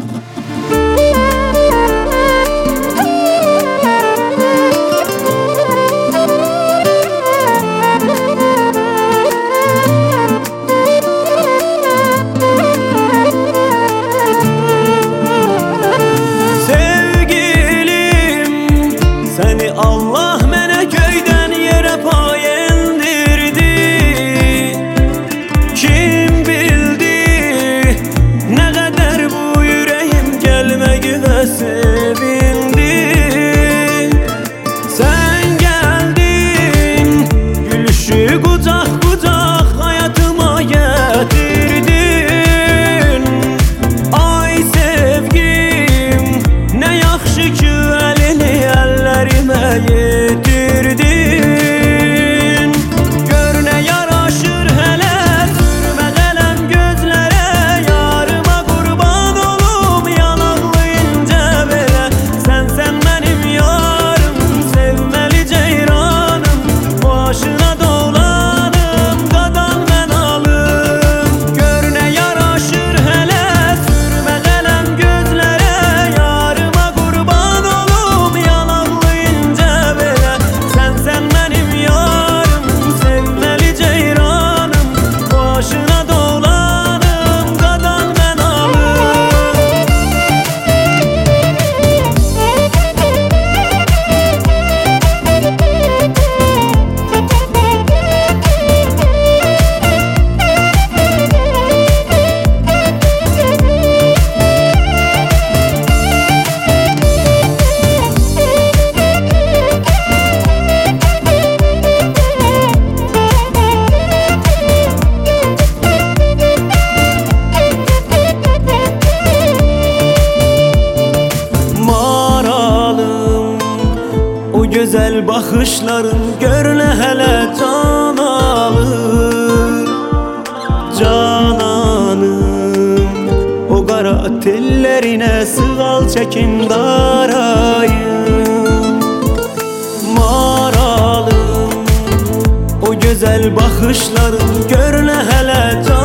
Seni Allah mənə göydən yerə pay endirdi. Kim bildi nə qədər bu ürəyim gəlməyi və sevindi. Sən gəldin, gülüşü qucaq qucaq hayatıma gətirdin. Ay sevgim, nə yaxşı ki əlini əllərimə yetirdin. Gör nə yaraşır hələ sürmə qələm gözlərə, yarıma qurban olum yanaqlı incə belə. Sənsən mənim yarım, sevməli ceyranım, başına dolanım qadan mən alım. Gör nə yaraşır hələ sürmə qələm gözlərə, yarıma qurban olum yanaqlı incə belə. Sənsən mənim yarım, sevməli ceyranım, başına dolanım qadan mən alım. Maralım, o güzel bakışların gör nə hələ can alır. Cananım, o qara tellərinə sığal çəkim darayım. Maralım, o güzel bakışların gör nə hələ can